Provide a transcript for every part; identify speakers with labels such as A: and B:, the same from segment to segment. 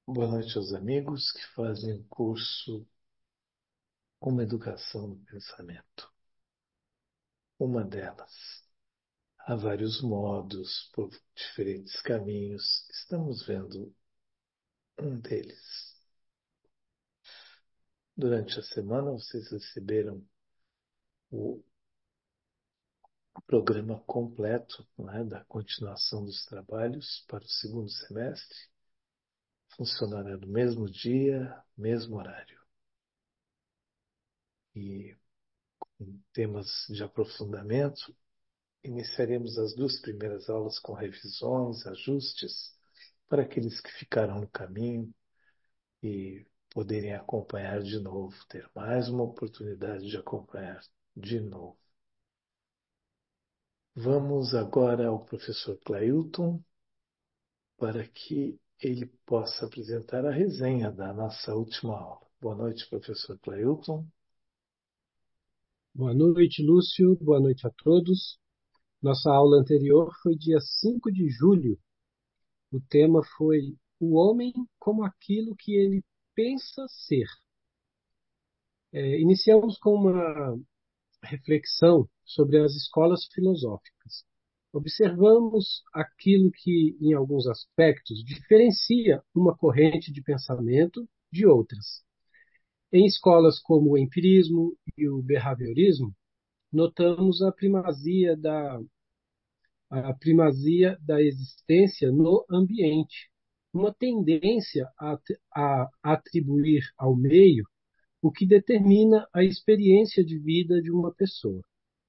A: Boa noite aos amigos que fazem o curso Uma Educação no Pensamento. Uma delas. Há vários modos, por diferentes caminhos. Estamos vendo um deles. Durante a semana, vocês receberam o programa completo, né, da continuação dos trabalhos para o segundo semestre. Funcionará no mesmo dia, mesmo horário. E em temas de aprofundamento, iniciaremos as duas primeiras aulas com revisões, ajustes, para aqueles que ficaram no caminho e poderem acompanhar de novo, ter mais uma oportunidade de acompanhar de novo. Vamos agora ao professor Clailton para que ele possa apresentar a resenha da nossa última aula. Boa noite, professor Clailton.
B: Boa noite, Lúcio. Boa noite a todos. Nossa aula anterior foi dia 5 de julho. O tema foi o homem como aquilo que ele pensa ser. Iniciamos com uma reflexão sobre as escolas filosóficas. Observamos aquilo que, em alguns aspectos, diferencia uma corrente de pensamento de outras. Em escolas como o empirismo e o behaviorismo, notamos a primazia da existência no ambiente, uma tendência a atribuir ao meio o que determina a experiência de vida de uma pessoa.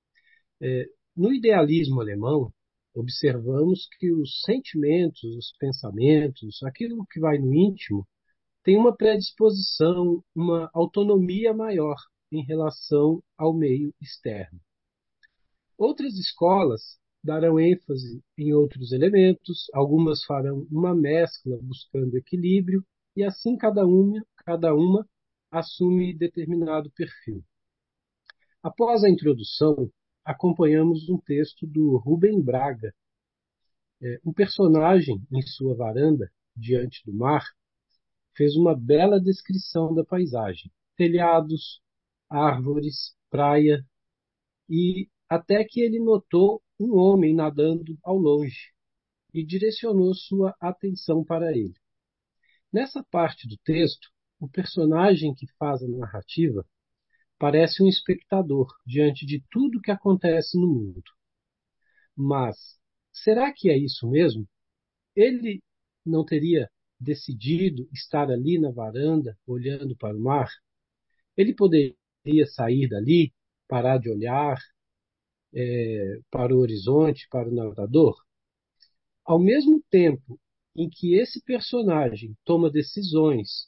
B: No idealismo alemão, observamos que os sentimentos, os pensamentos, aquilo que vai no íntimo, tem uma predisposição, uma autonomia maior em relação ao meio externo. Outras escolas darão ênfase em outros elementos, algumas farão uma mescla buscando equilíbrio, e assim cada uma assume determinado perfil. Após a introdução, acompanhamos um texto do Rubem Braga. Um personagem em sua varanda, diante do mar, fez uma bela descrição da paisagem: telhados, árvores, praia, e até que ele notou um homem nadando ao longe e direcionou sua atenção para ele. Nessa parte do texto, o personagem que faz a narrativa parece um espectador diante de tudo que acontece no mundo. Mas será que é isso mesmo? Ele não teria decidido estar ali na varanda, olhando para o mar? Ele poderia sair dali, parar de olhar para o horizonte, para o nadador? Ao mesmo tempo em que esse personagem toma decisões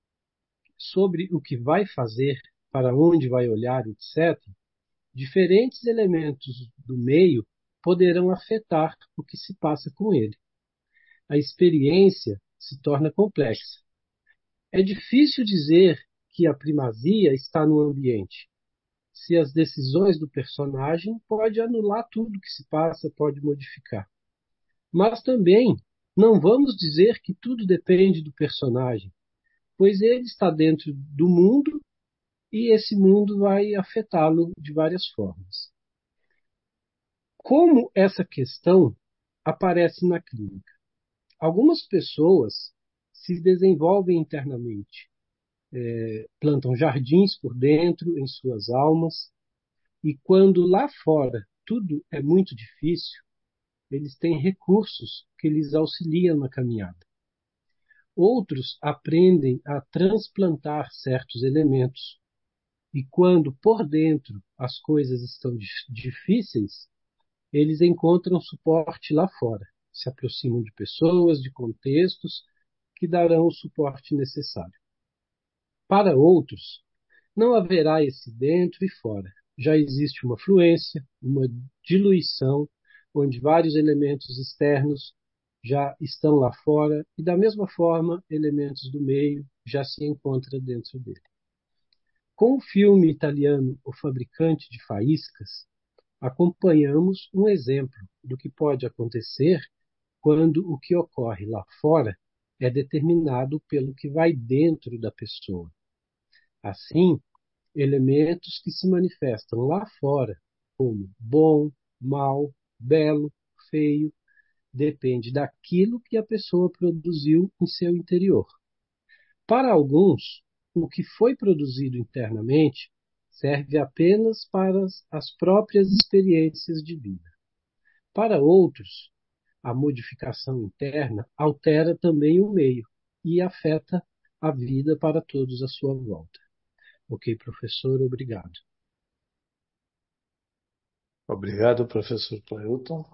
B: sobre o que vai fazer, para onde vai olhar, etc., diferentes elementos do meio poderão afetar o que se passa com ele. A experiência se torna complexa. É difícil dizer que a primazia está no ambiente. Se as decisões do personagem pode anular tudo que se passa, pode modificar. Mas também não vamos dizer que tudo depende do personagem, pois ele está dentro do mundo e esse mundo vai afetá-lo de várias formas. Como essa questão aparece na clínica? Algumas pessoas se desenvolvem internamente, plantam jardins por dentro em suas almas, e quando lá fora tudo é muito difícil, eles têm recursos que lhes auxiliam na caminhada. Outros aprendem a transplantar certos elementos, e quando por dentro as coisas estão difíceis, eles encontram suporte lá fora, se aproximam de pessoas, de contextos que darão o suporte necessário. Para outros, não haverá esse dentro e fora. Já existe uma fluência, uma diluição, onde vários elementos externos já estão lá fora e, da mesma forma, elementos do meio já se encontram dentro dele. Com o filme italiano O Fabricante de Faíscas, acompanhamos um exemplo do que pode acontecer quando o que ocorre lá fora é determinado pelo que vai dentro da pessoa. Assim, elementos que se manifestam lá fora, como bom, mal, belo, feio, depende daquilo que a pessoa produziu em seu interior. Para alguns, o que foi produzido internamente serve apenas para as próprias experiências de vida. Para outros, a modificação interna altera também o meio e afeta a vida para todos à sua volta. Ok, professor, obrigado.
A: Obrigado, professor Cleuton.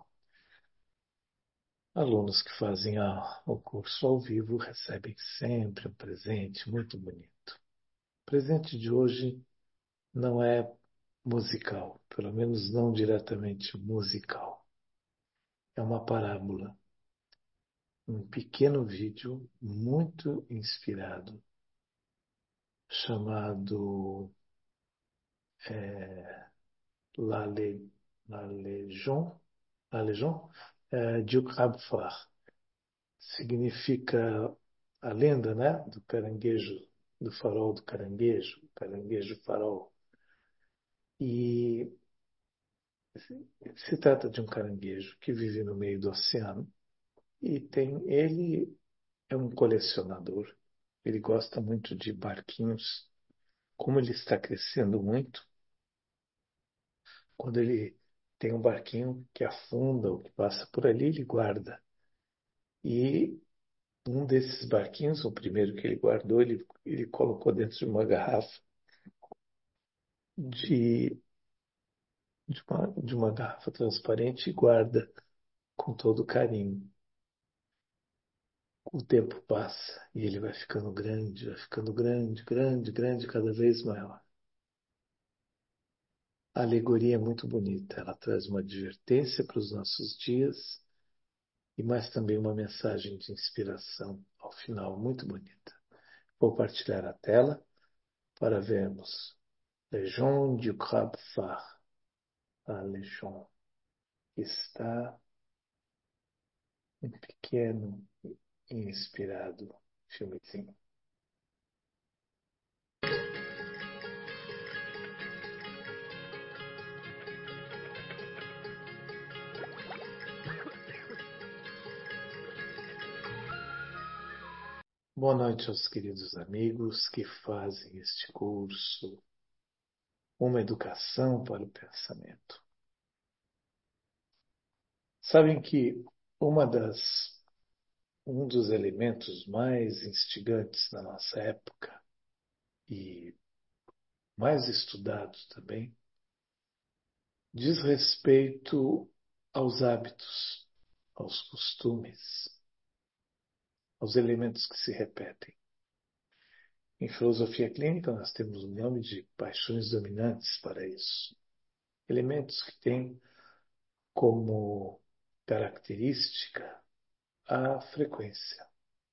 A: Alunos que fazem o curso ao vivo recebem sempre um presente muito bonito. O presente de hoje não é musical, pelo menos não diretamente musical. É uma parábola, um pequeno vídeo muito inspirado, chamado La, Le, La Légion, La Légion du Crabe-Phare. Significa a lenda, né, do caranguejo, do farol do caranguejo, caranguejo farol. E se trata de um caranguejo que vive no meio do oceano e ele é um colecionador. Ele gosta muito de barquinhos. Como ele está crescendo muito, quando ele tem um barquinho que afunda ou que passa por ali, ele guarda. E um desses barquinhos, o primeiro que ele guardou, ele colocou dentro de uma garrafa de, de uma garrafa transparente e guarda com todo carinho. O tempo passa e ele vai ficando grande, grande, grande, cada vez maior. A alegoria é muito bonita, ela traz uma advertência para os nossos dias e mais também uma mensagem de inspiração ao final, muito bonita. Vou partilhar a tela para vermos Legion du Crabe Phare, a Legion está um pequeno e inspirado filmezinho. Boa noite aos queridos amigos que fazem este curso, uma educação para o pensamento. Sabem que uma das, um dos elementos mais instigantes na nossa época e mais estudados também diz respeito aos hábitos, aos costumes, aos elementos que se repetem. Em filosofia clínica, nós temos o nome de paixões dominantes para isso. Elementos que têm como característica a frequência.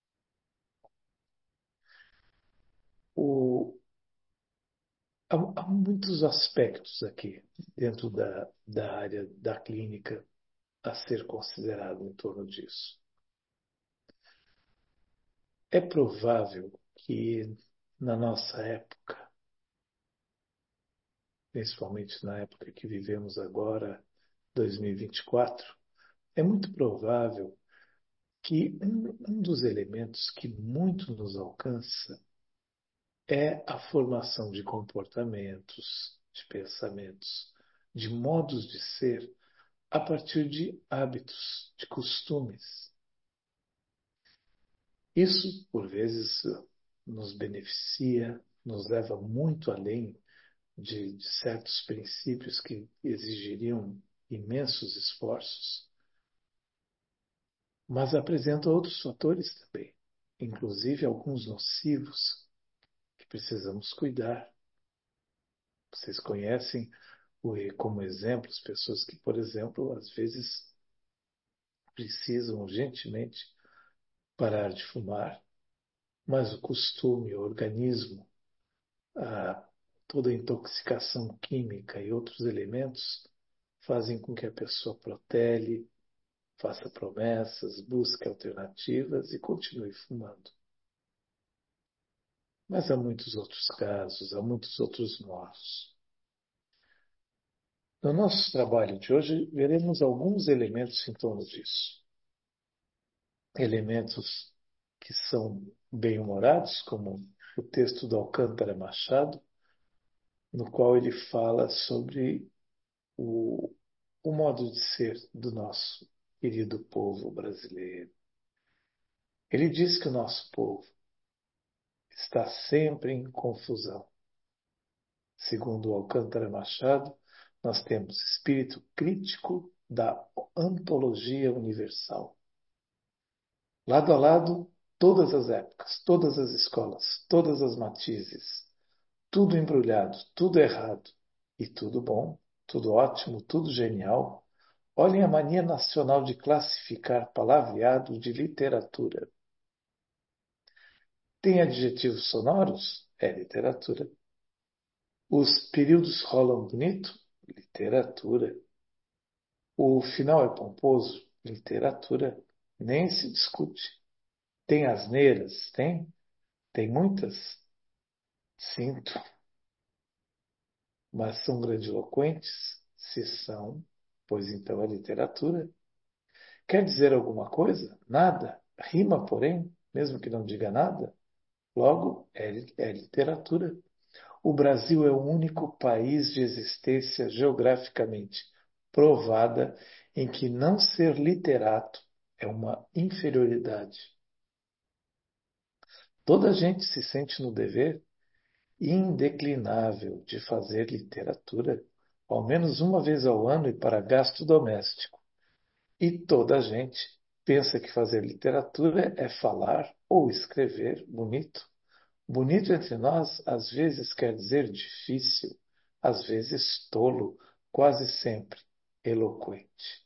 A: O, há muitos aspectos aqui dentro da área da clínica a ser considerado em torno disso. É provável que na nossa época, principalmente na época que vivemos agora, 2024, é muito provável que um dos elementos que muito nos alcança é a formação de comportamentos, de pensamentos, de modos de ser a partir de hábitos, de costumes. Isso, por vezes, nos beneficia, nos leva muito além de certos princípios que exigiriam imensos esforços, mas apresenta outros fatores também, inclusive alguns nocivos que precisamos cuidar. Vocês conhecem como exemplos pessoas que, por exemplo, às vezes precisam urgentemente parar de fumar, mas o costume, o organismo, a, toda a intoxicação química e outros elementos fazem com que a pessoa protele, faça promessas, busque alternativas e continue fumando. Mas há muitos outros casos, há muitos outros modos. No nosso trabalho de hoje, veremos alguns elementos em torno disso. Elementos que são bem-humorados, como o texto do Alcântara Machado, no qual ele fala sobre o modo de ser do nosso querido povo brasileiro. Ele diz que o nosso povo está sempre em confusão. Segundo Alcântara Machado, nós temos espírito crítico da antologia universal. Lado a lado, todas as épocas, todas as escolas, todas as matizes, tudo embrulhado, tudo errado e tudo bom, tudo ótimo, tudo genial. Olhem a mania nacional de classificar palavreado de literatura. Tem adjetivos sonoros? É literatura. Os períodos rolam bonito? Literatura. O final é pomposo? Literatura. Nem se discute. Tem asneiras? Tem? Tem muitas? Sinto. Mas são grandiloquentes? Se são, pois então é literatura. Quer dizer alguma coisa? Nada. Rima, porém, mesmo que não diga nada? Logo, é literatura. O Brasil é o único país de existência geograficamente provada em que não ser literato é uma inferioridade. Toda a gente se sente no dever indeclinável de fazer literatura, ao menos uma vez ao ano e para gasto doméstico. E toda a gente pensa que fazer literatura é falar ou escrever bonito. Bonito entre nós às vezes quer dizer difícil, às vezes tolo, quase sempre eloquente.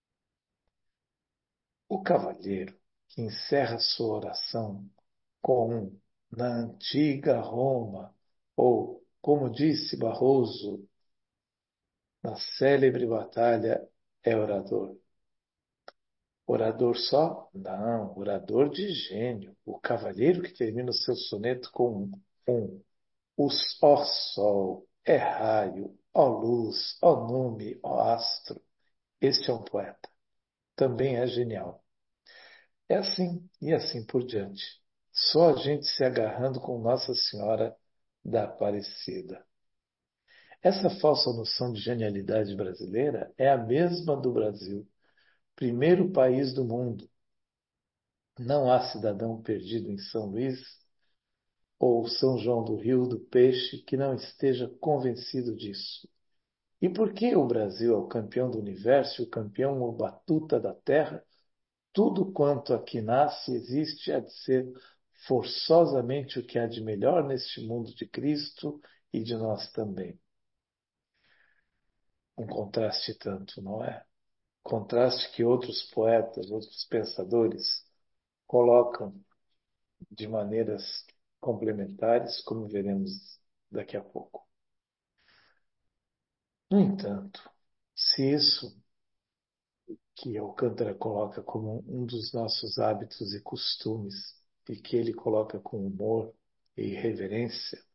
A: O cavalheiro que encerra sua oração com um na antiga Roma, ou, como disse Barroso, na célebre batalha, é orador. Orador só? Não, orador de gênio. O cavalheiro que termina o seu soneto com um. Ó sol, é raio, ó luz, ó nume, ó astro. Este é um poeta. Também é genial. É assim e assim por diante. Só a gente se agarrando com Nossa Senhora da Aparecida. Essa falsa noção de genialidade brasileira é a mesma do Brasil, primeiro país do mundo. Não há cidadão perdido em São Luís ou São João do Rio do Peixe que não esteja convencido disso. E por que o Brasil é o campeão do universo e o campeão ou batuta da terra? Tudo quanto aqui nasce existe há de ser forçosamente o que há de melhor neste mundo de Cristo e de nós também. Um contraste tanto, não é? Contraste que outros poetas, outros pensadores colocam de maneiras complementares, como veremos daqui a pouco. No entanto, se isso que Alcântara coloca como um dos nossos hábitos e costumes, e que ele coloca com humor e reverência,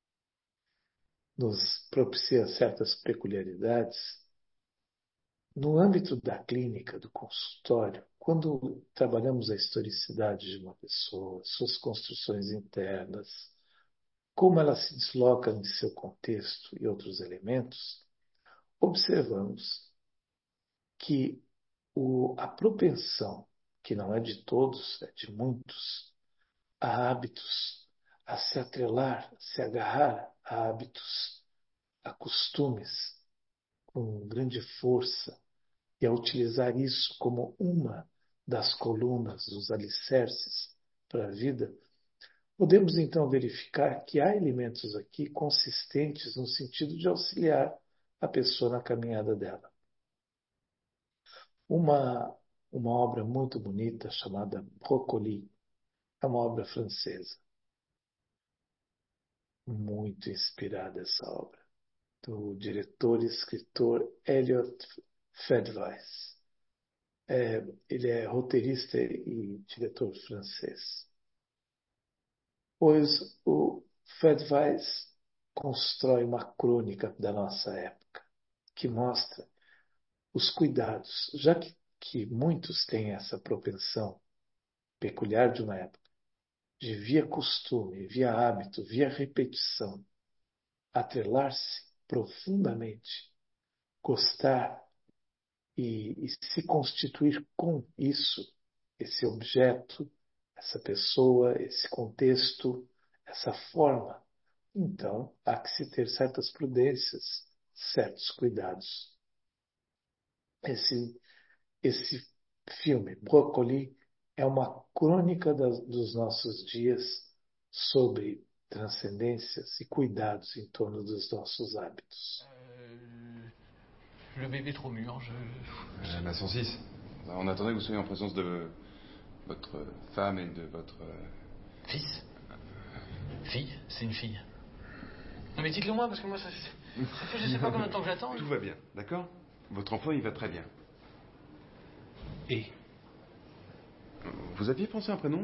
A: nos propicia certas peculiaridades. No âmbito da clínica, do consultório, quando trabalhamos a historicidade de uma pessoa, suas construções internas, como ela se desloca em seu contexto e outros elementos, observamos que a propensão, que não é de todos, é de muitos, a hábitos, a se atrelar, a se agarrar a hábitos, a costumes, com grande força, e a utilizar isso como uma das colunas, dos alicerces para a vida, podemos então verificar que há elementos aqui consistentes no sentido de auxiliar a pessoa na caminhada dela. Uma, uma obra muito bonita chamada Brocoli é uma obra francesa, muito inspirada essa obra, do diretor e escritor Elliot Fedweiss. Ele é roteirista e diretor francês. Pois o Fred Weiss constrói uma crônica da nossa época, que mostra os cuidados, já que muitos têm essa propensão peculiar de uma época, de via costume, via hábito, via repetição, atrelar-se profundamente, gostar e se constituir com isso, esse objeto, essa pessoa, esse contexto, essa forma. Então, há que se ter certas prudências, certos cuidados. Esse filme, Broccoli, é uma crônica dos nossos dias sobre transcendências e cuidados em torno dos nossos hábitos.
C: Le bébé trop mûr,
D: La 106. On attendait que vous soyez en présence de votre femme et de votre...
C: Fils. Fille, c'est une fille. Non mais dites-le moi, parce que moi, ça fait je sais pas combien de temps que j'attends.
D: Tout va bien, d'accord? Votre enfant, il va très bien.
C: Et
D: Vous aviez pensé à un prénom?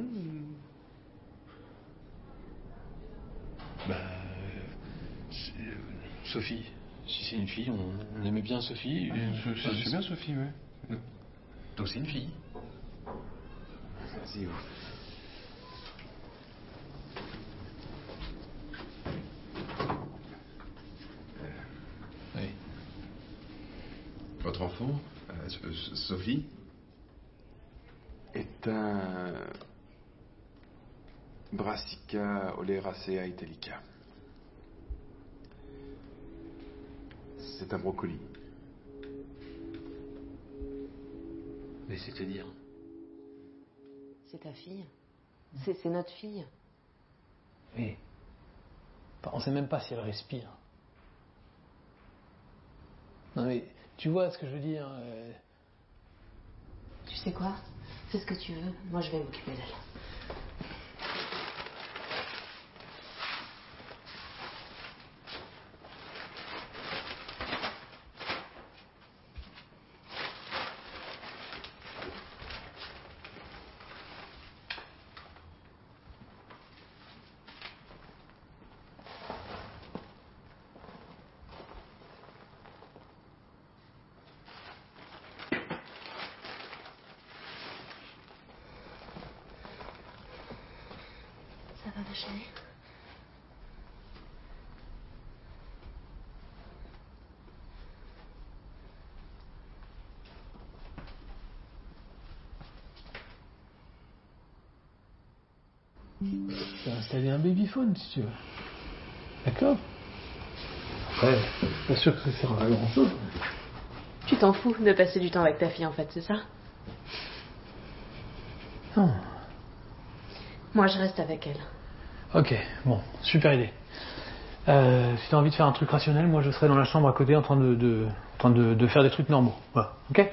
C: Sophie. Si c'est une fille, on aimait bien Sophie.
D: C'est bien Sophie, ouais.
C: Donc c'est une fille.
D: Asseyez-vous.
C: Oui.
D: Votre enfant, Sophie, est un Brassica oleracea italica. C'est un brocoli.
C: Mais c'est-à-dire?
E: C'est ta fille. C'est notre fille.
C: Oui. Enfin, on sait même pas si elle respire. Non mais, tu vois ce que je veux dire?
E: Tu sais quoi? Fais ce que tu veux. Moi, je vais m'occuper d'elle. Ça va, ma chérie?
C: Tu vas installer un babyphone si tu veux. D'accord? Après, pas sûr que ça sert à grand chose.
E: Tu t'en fous de passer du temps avec ta fille, en fait, c'est ça?
C: Non.
E: Moi, je reste avec elle.
C: Ok, bon, super idée. Si t'as envie de faire un truc rationnel, moi je serai dans la chambre à côté en train de faire des trucs normaux. Voilà, ok?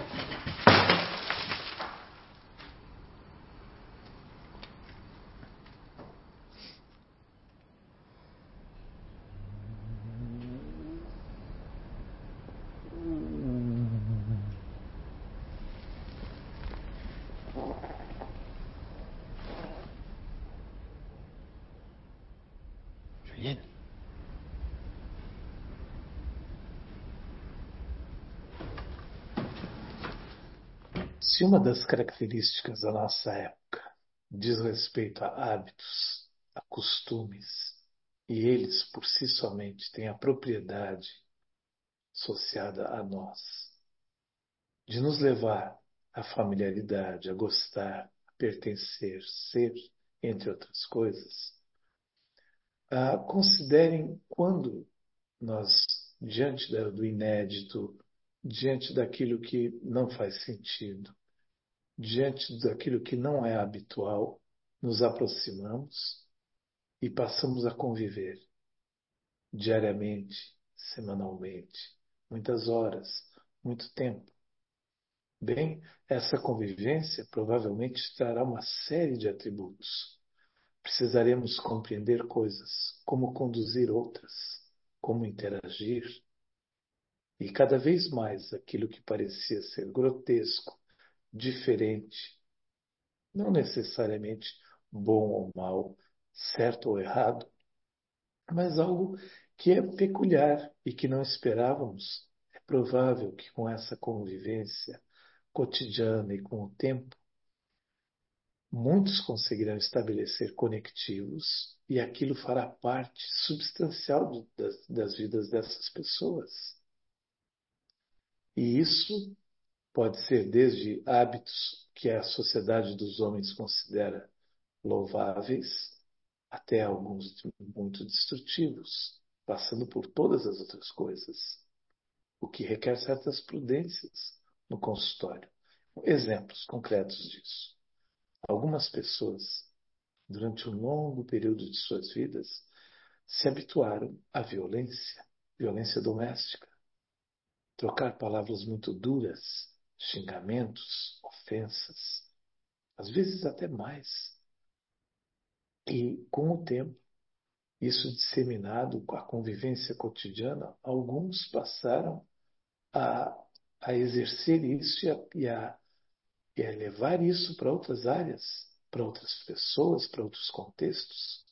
C: Julienne.
A: Se uma das características da nossa época diz respeito a hábitos, a costumes, e eles por si somente têm a propriedade associada a nós, de nos levar à familiaridade, a gostar, a pertencer, ser, entre outras coisas, considerem quando nós, diante do inédito, diante daquilo que não faz sentido, diante daquilo que não é habitual, nos aproximamos e passamos a conviver diariamente, semanalmente, muitas horas, muito tempo. Bem, essa convivência provavelmente trará uma série de atributos. Precisaremos compreender coisas, como conduzir outras, como interagir. E cada vez mais aquilo que parecia ser grotesco, diferente, não necessariamente bom ou mal, certo ou errado, mas algo que é peculiar e que não esperávamos. É provável que com essa convivência cotidiana e com o tempo, muitos conseguirão estabelecer conectivos e aquilo fará parte substancial das vidas dessas pessoas. E isso pode ser desde hábitos que a sociedade dos homens considera louváveis, até alguns muito destrutivos, passando por todas as outras coisas, o que requer certas prudências no consultório. Exemplos concretos disso. Algumas pessoas, durante um longo período de suas vidas, se habituaram à violência, violência doméstica, trocar palavras muito duras, xingamentos, ofensas, às vezes até mais. E, com o tempo, isso disseminado com a convivência cotidiana, alguns passaram a, a exercer isso e a levar isso para outras áreas, para outras pessoas, para outros contextos.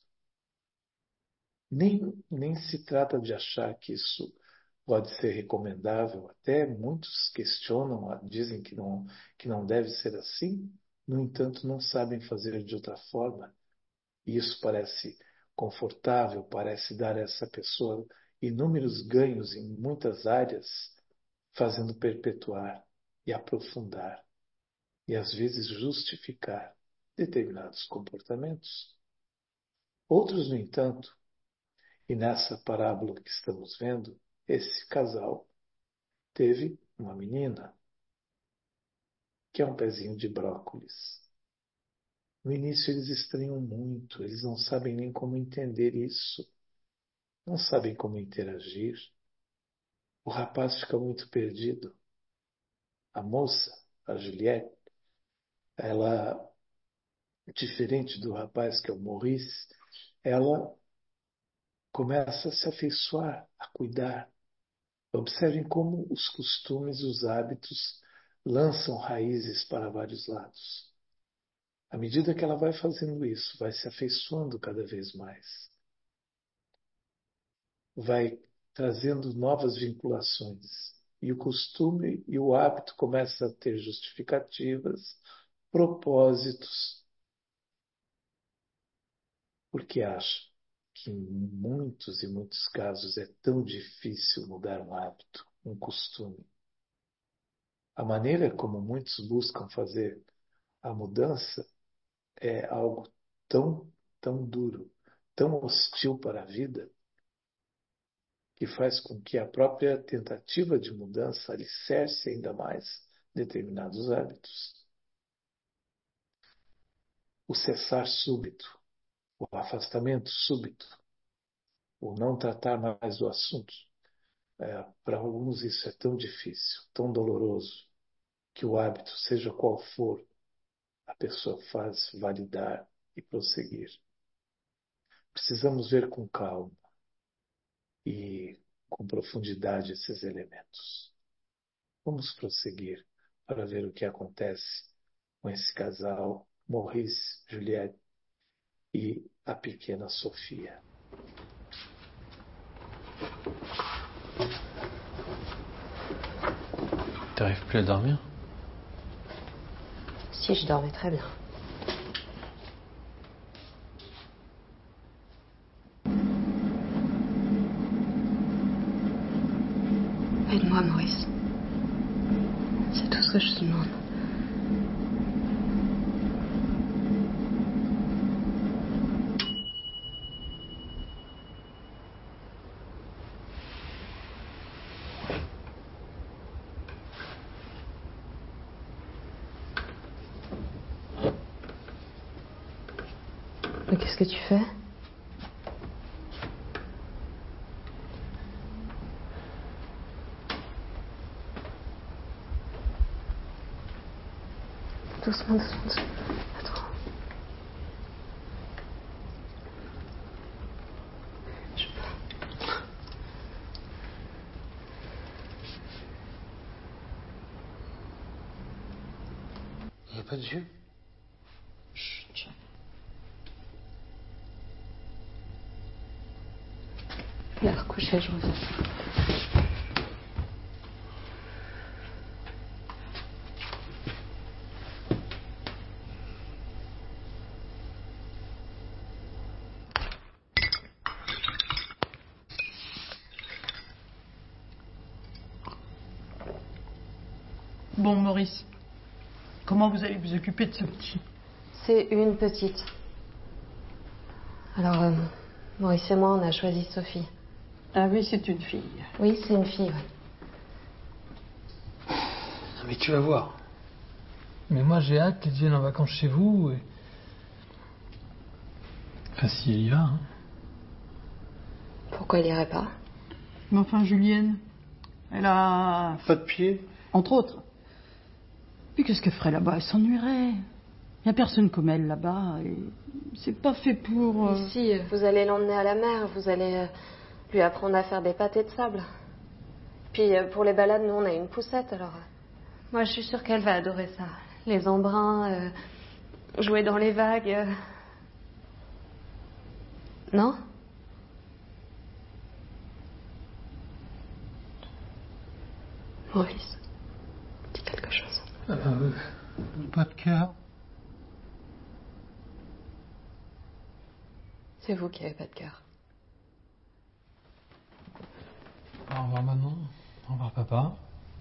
A: Nem se trata de achar que isso pode ser recomendável, até muitos questionam, dizem que não deve ser assim, no entanto, não sabem fazer de outra forma. E isso parece confortável, parece dar a essa pessoa inúmeros ganhos em muitas áreas, fazendo perpetuar e aprofundar, e às vezes justificar determinados comportamentos. Outros, no entanto, e nessa parábola que estamos vendo, esse casal teve uma menina que é um pezinho de brócolis. No início eles estranham muito, eles não sabem nem como entender isso, não sabem como interagir. O rapaz fica muito perdido. A moça, a Juliette, ela, diferente do rapaz que é o Maurice, ela começa a se afeiçoar, a cuidar. Observem como os costumes, os hábitos lançam raízes para vários lados. À medida que ela vai fazendo isso, vai se afeiçoando cada vez mais, vai trazendo novas vinculações. E o costume e o hábito começam a ter justificativas, propósitos, porque acho que em muitos e muitos casos é tão difícil mudar um hábito, um costume. A maneira como muitos buscam fazer a mudança é algo tão duro, tão hostil para a vida, que faz com que a própria tentativa de mudança alicerce ainda mais determinados hábitos. O cessar súbito, o afastamento súbito, o não tratar mais do assunto. Para alguns isso é tão difícil, tão doloroso, que o hábito, seja qual for, a pessoa faz validar e prosseguir. Precisamos ver com calma e com profundidade esses elementos. Vamos prosseguir para ver o que acontece com esse casal, Maurice, Juliette e a pequena Sofia.
C: T'arrives plus à dormir?
E: Si, je dormais très bien. Aide-moi, Maurice. C'est tout ce que je te demande. Mais qu'est-ce que tu fais? Doucement, doucement. Attends.
A: pas Dieu.
C: Chut.
E: Viens recoucher, je reviens.
F: Bon, Maurice, comment vous allez vous occuper de ce petit?
E: C'est une petite. Alors, Maurice et moi, on a choisi Sophie.
F: Ah oui, c'est une fille.
E: Oui, c'est une fille, ouais.
C: Ah, mais tu vas voir. Mais moi, j'ai hâte qu'elle vienne en vacances chez vous. Enfin, si elle y va. Hein.
E: Pourquoi elle irait pas?
F: Mais enfin, Julienne, elle a...
A: Pas de pied.
F: Entre autres. Puis qu'est-ce qu'elle ferait là-bas? Elle s'ennuierait. Il n'y a personne comme elle là-bas. Et c'est pas fait pour...
E: Si, vous allez l'emmener à la mer, vous allez lui apprendre à faire des pâtés de sable. Puis pour les balades, nous, on a une poussette, alors... moi, je suis sûre qu'elle va adorer ça. Les embruns, jouer dans les vagues... Non? Maurice, dis quelque chose.
C: Pas de cœur.
E: C'est vous qui avez pas de cœur.
C: Au revoir maman. Au revoir papa.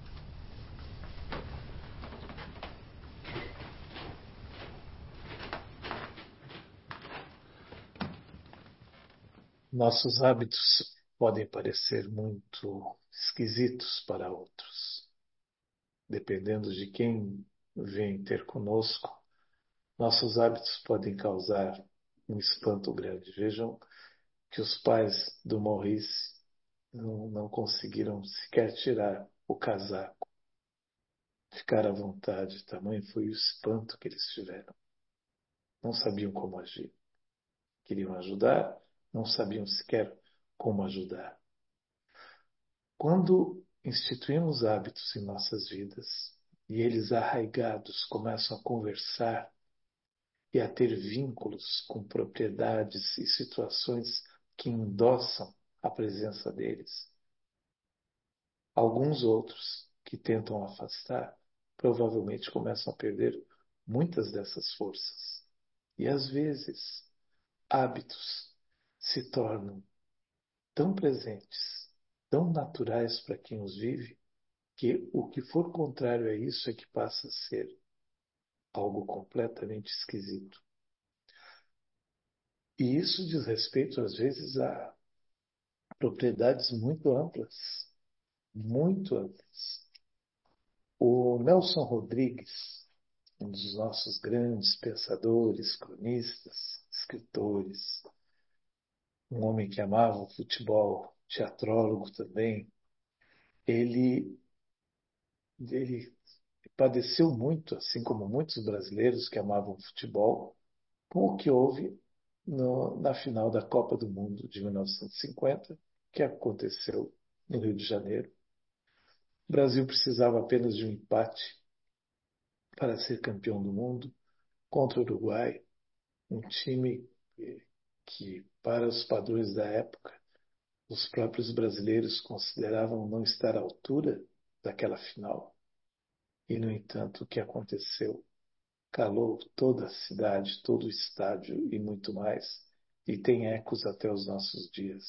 A: Nossos hábitos podem parecer muito esquisitos para outros. Dependendo de quem vem ter conosco, nossos hábitos podem causar um espanto grande. Vejam que os pais do Maurice não conseguiram sequer tirar o casaco, ficar à vontade. Tamanho foi o espanto que eles tiveram. Não sabiam como agir. Queriam ajudar, não sabiam sequer como ajudar. Quando instituímos hábitos em nossas vidas e eles arraigados começam a conversar e a ter vínculos com propriedades e situações que endossam a presença deles, alguns outros que tentam afastar provavelmente começam a perder muitas dessas forças. E às vezes, hábitos se tornam tão presentes, tão naturais para quem os vive, que o que for contrário a isso é que passa a ser algo completamente esquisito. E isso diz respeito, às vezes, a propriedades muito amplas, muito amplas. O Nelson Rodrigues, um dos nossos grandes pensadores, cronistas, escritores, um homem que amava o futebol, teatrólogo também, ele padeceu muito, assim como muitos brasileiros que amavam futebol, com o que houve na final da Copa do Mundo de 1950, que aconteceu no Rio de Janeiro. O Brasil precisava apenas de um empate para ser campeão do mundo contra o Uruguai, um time que, para os padrões da época, os próprios brasileiros consideravam não estar à altura daquela final. E, no entanto, o que aconteceu calou toda a cidade, todo o estádio e muito mais, e tem ecos até os nossos dias.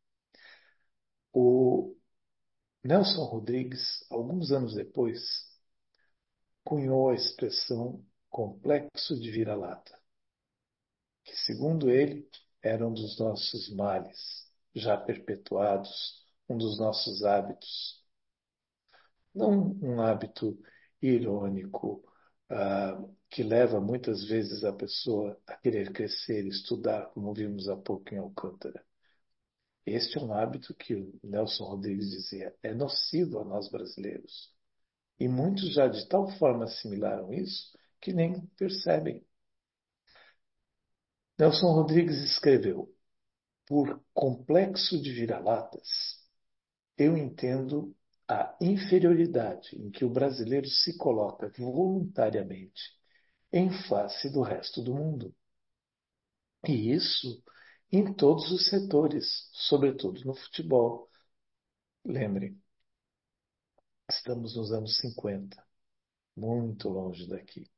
A: O Nelson Rodrigues, alguns anos depois, cunhou a expressão complexo de vira-lata, que, segundo ele, era um dos nossos males, já perpetuados, um dos nossos hábitos. Não um hábito irônico, que leva muitas vezes a pessoa a querer crescer, estudar, como vimos há pouco em Alcântara. Este é um hábito que o Nelson Rodrigues dizia, é nocivo a nós brasileiros. E muitos já de tal forma assimilaram isso que nem percebem. Nelson Rodrigues escreveu: por complexo de vira-latas, eu entendo a inferioridade em que o brasileiro se coloca voluntariamente em face do resto do mundo. E isso em todos os setores, sobretudo no futebol. Lembrem, estamos nos anos 50, muito longe daqui,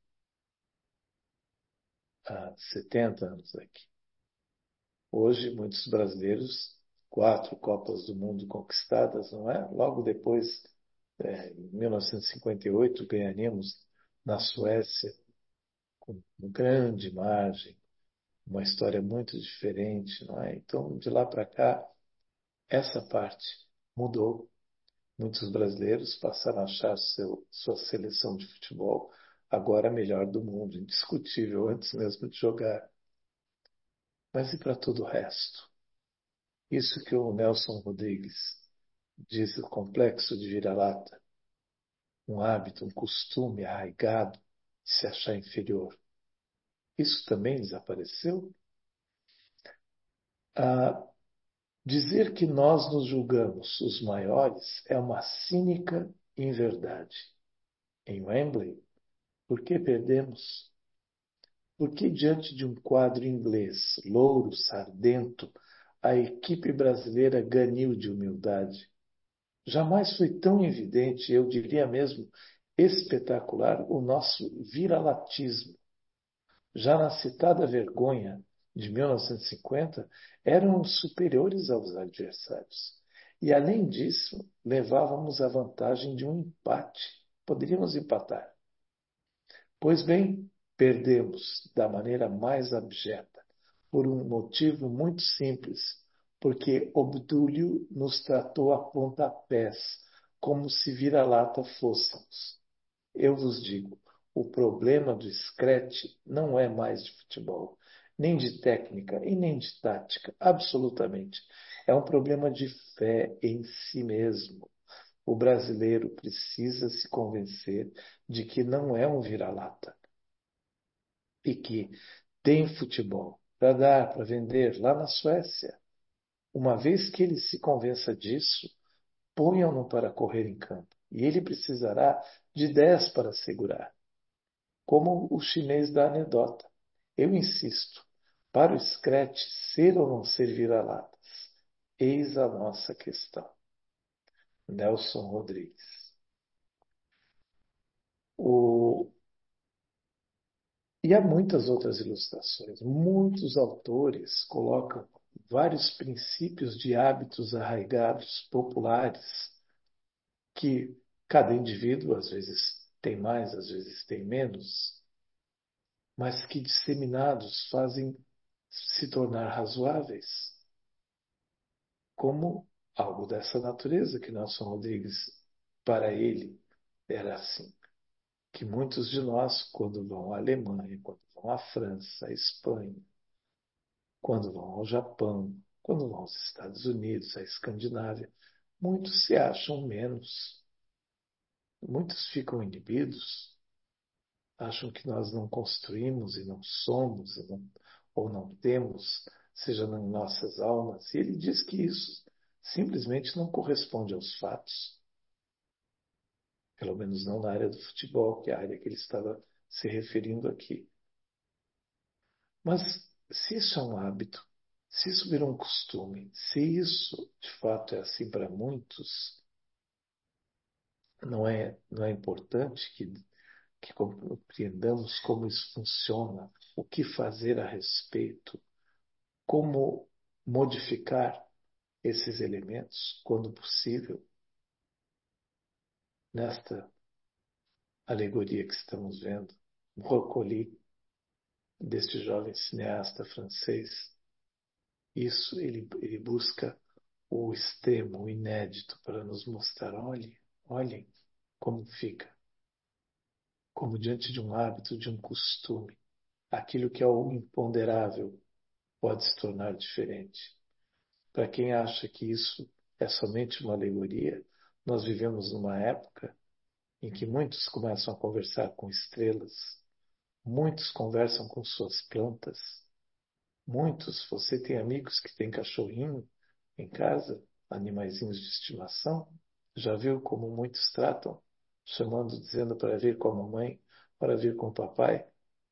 A: há 70 anos daqui. Hoje, muitos brasileiros, 4 Copas do Mundo conquistadas, não é? Logo depois, em 1958, ganharíamos na Suécia, com grande margem, uma história muito diferente, não é? Então, de lá para cá, essa parte mudou. Muitos brasileiros passaram a achar sua seleção de futebol agora a melhor do mundo, indiscutível, antes mesmo de jogar. Mas e para todo o resto? Isso que o Nelson Rodrigues diz o complexo de vira-lata, um hábito, um costume arraigado de se achar inferior. Isso também desapareceu? Ah, dizer que nós nos julgamos os maiores é uma cínica inverdade. Em Wembley, por que perdemos? Porque diante de um quadro inglês, louro, sardento, a equipe brasileira ganhou de humildade? Jamais foi tão evidente, eu diria mesmo espetacular, o nosso viralatismo. Já na citada vergonha de 1950, eram superiores aos adversários. E, além disso, levávamos a vantagem de um empate. Poderíamos empatar. Pois bem, perdemos da maneira mais abjeta, por um motivo muito simples, porque Obdúlio nos tratou a pontapés, como se vira-lata fôssemos. Eu vos digo, o problema do Screte não é mais de futebol, nem de técnica e nem de tática, absolutamente. É um problema de fé em si mesmo. O brasileiro precisa se convencer de que não é um vira-lata e que tem futebol para dar, para vender lá na Suécia. Uma vez que ele se convença disso, ponham-no para correr em campo e ele precisará de 10 para segurar, como o chinês da anedota. Eu insisto, para o Screte ser ou não ser vira-latas, eis a nossa questão. Nelson Rodrigues. O, E há muitas outras ilustrações. Muitos autores colocam vários princípios de hábitos arraigados, populares, que cada indivíduo às vezes tem mais, às vezes tem menos, mas que disseminados fazem se tornar razoáveis, como algo dessa natureza que Nelson Rodrigues, para ele, era assim. Que muitos de nós, quando vão à Alemanha, quando vão à França, à Espanha, quando vão ao Japão, quando vão aos Estados Unidos, à Escandinávia, muitos se acham menos, muitos ficam inibidos, acham que nós não construímos e não somos, ou não temos, seja nas nossas almas. E ele diz que isso simplesmente não corresponde aos fatos, pelo menos não na área do futebol, que é a área que ele estava se referindo aqui. Mas se isso é um hábito, se isso virou um costume, se isso de fato é assim para muitos, não é importante que compreendamos como isso funciona, o que fazer a respeito, como modificar esses elementos quando possível, nesta alegoria que estamos vendo, Brocoli, deste jovem cineasta francês. Isso ele busca o extremo, o inédito, para nos mostrar, olhem como fica, como diante de um hábito, de um costume, aquilo que é o imponderável pode se tornar diferente. Para quem acha que isso é somente uma alegoria, nós vivemos numa época em que muitos começam a conversar com estrelas, muitos conversam com suas plantas, muitos, você tem amigos que têm cachorrinho em casa, animaizinhos de estimação? Já viu como muitos tratam? Chamando, dizendo para vir com a mamãe, para vir com o papai?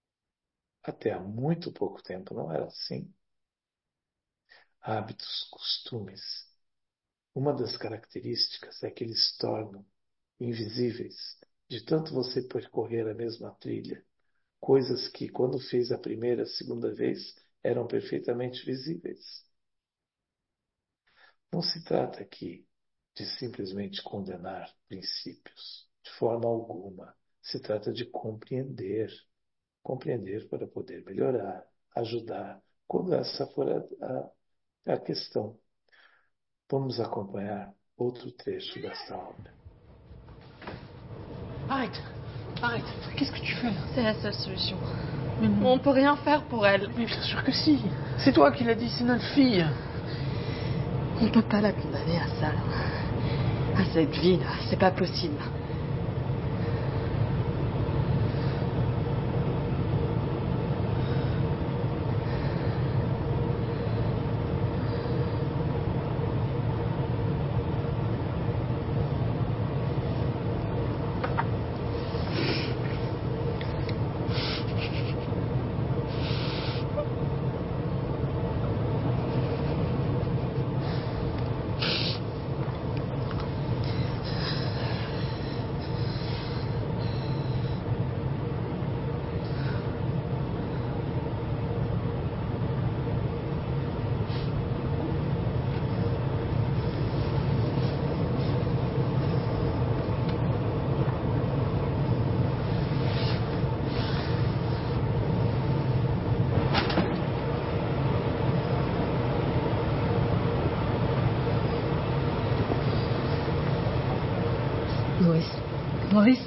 A: Até há muito pouco tempo não era assim. Hábitos, costumes. Uma das características é que eles tornam invisíveis, de tanto você percorrer a mesma trilha, coisas que, quando fez a primeira, a segunda vez, eram perfeitamente visíveis. Não se trata aqui de simplesmente condenar princípios, de forma alguma. Se trata de compreender, compreender para poder melhorar, ajudar, quando essa for a questão. Vamos acompanhar outro trecho desta obra.
C: Arrête. Arrête. Qu'est-ce que tu fais là?
E: C'est la seule solution.
C: Mais non.
E: On peut rien faire pour elle.
C: Mais bien sûr que si. C'est toi qui l'as dit, c'est notre fille.
E: On peut pas la condamner à ça, là. À cette vie, là. C'est pas possible. Maurice. Maurice.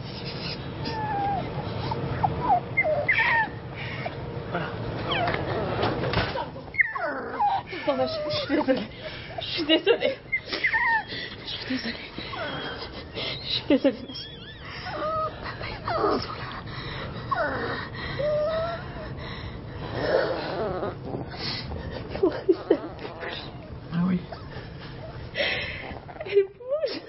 E: Pardon, je suis désolée. Je suis désolée. Je suis désolée. Je suis désolée, monsieur. Papa et maman sont là.
C: Ah oui.
E: Elle bouge.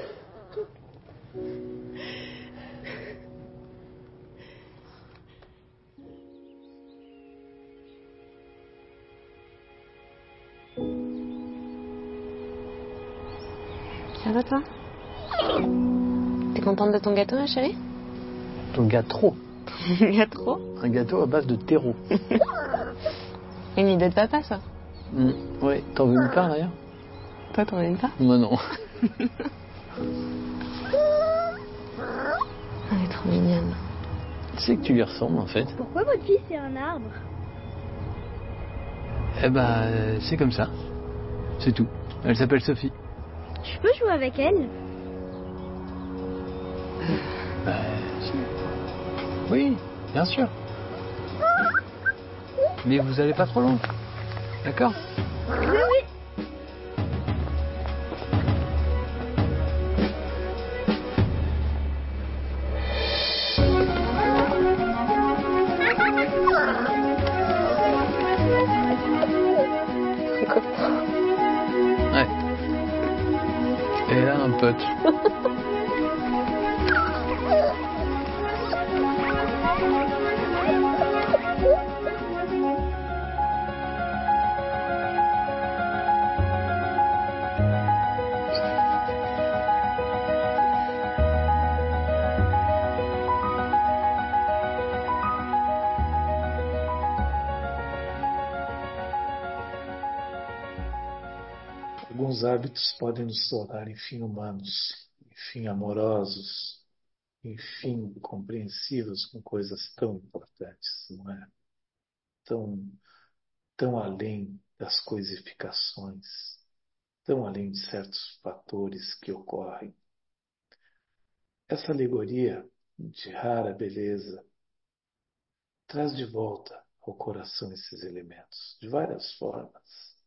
E: Ça va toi? T'es contente de ton gâteau, ma chérie?
C: Ton gâteau.
E: Il y a trop.
C: Un gâteau à base de terreau.
E: Une idée de papa, ça.
C: Ouais, t'en veux une part d'ailleurs?
E: Toi, t'en aimes pas?
C: Moi non.
E: Elle est trop mignonne.
C: Tu sais que tu lui ressembles en fait.
G: Pourquoi votre fille c'est un arbre?
C: Eh ben, c'est comme ça. C'est tout. Elle s'appelle Sophie.
G: Je peux jouer avec elle?
C: Si. Oui, bien sûr. Mais vous allez pas trop loin. D'accord?
G: Oui.
C: Ouais. Et là, un pote.
A: Alguns hábitos podem nos tornar, enfim, humanos, enfim, amorosos, enfim, compreensivos com coisas tão importantes, não é? Tão além das coisificações, tão além de certos fatores que ocorrem. Essa alegoria de rara beleza traz de volta ao coração esses elementos, de várias formas.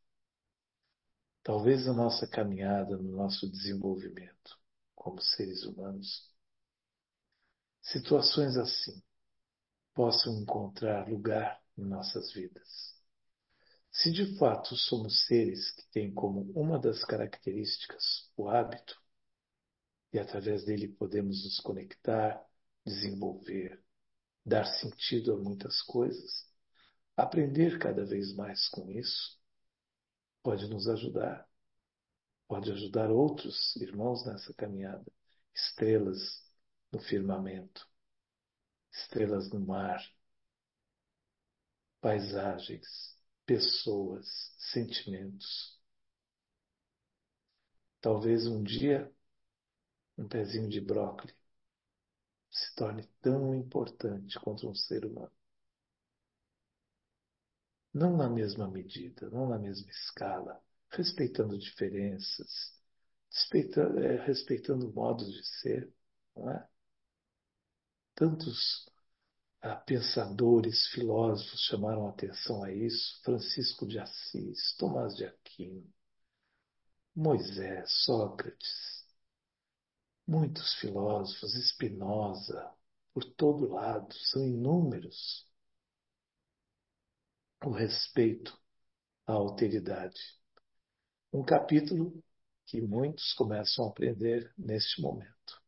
A: Talvez a nossa caminhada, no nosso desenvolvimento como seres humanos, situações assim possam encontrar lugar em nossas vidas. Se de fato somos seres que têm como uma das características o hábito, e através dele podemos nos conectar, desenvolver, dar sentido a muitas coisas, aprender cada vez mais com isso, pode nos ajudar, pode ajudar outros irmãos nessa caminhada. Estrelas no firmamento, estrelas no mar, paisagens, pessoas, sentimentos. Talvez um dia um pezinho de brócolis se torne tão importante quanto um ser humano. Não na mesma medida, não na mesma escala, respeitando diferenças, respeitando modos de ser, não é? Tantos pensadores, filósofos chamaram atenção a isso: Francisco de Assis, Tomás de Aquino, Moisés, Sócrates, muitos filósofos, Spinoza, por todo lado, são inúmeros. O respeito à alteridade. Um capítulo que muitos começam a aprender neste momento.